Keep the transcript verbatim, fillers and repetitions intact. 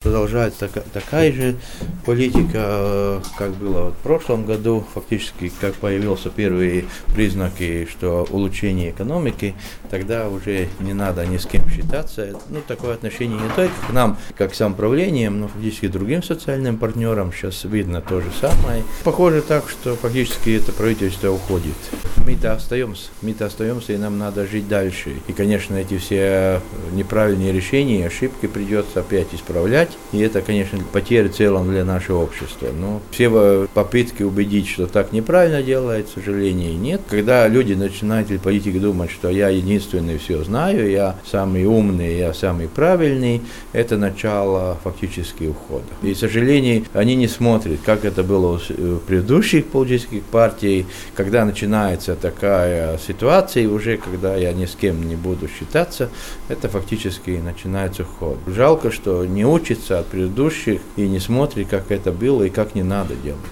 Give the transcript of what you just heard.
продолжается така- такая же политика, как было вот в прошлом году. Фактически, как появился первые признаки, что улучшение экономики, тогда уже не надо ни с кем считаться. Ну, такое отношение не только к нам, как к самоуправлениям, но фактически к другим социальным партнерам. Сейчас видно то же самое. Похоже так, что фактически это правительство уходит. Мы-то остаемся, мы-то остаемся, и нам надо жить дальше. И, конечно, эти все неправильные решения, ошибки придется опять исправлять. И это, конечно, потеря в целом для нашего общества. Но все попытки убедить, что так неправильно делает, к сожалению, нет. Когда люди начинают, или политики, думать, что я единственный все знаю, я самый умный, я самый правильный, это начало фактически ухода. И, к сожалению, они не смотрят, как это было у предыдущих политических партий, когда начинается такая ситуация, и уже когда я ни с кем не буду считаться, это фактически начинается уход. Жалко, что не учится от предыдущих и не смотрит, как это было и как не надо делать.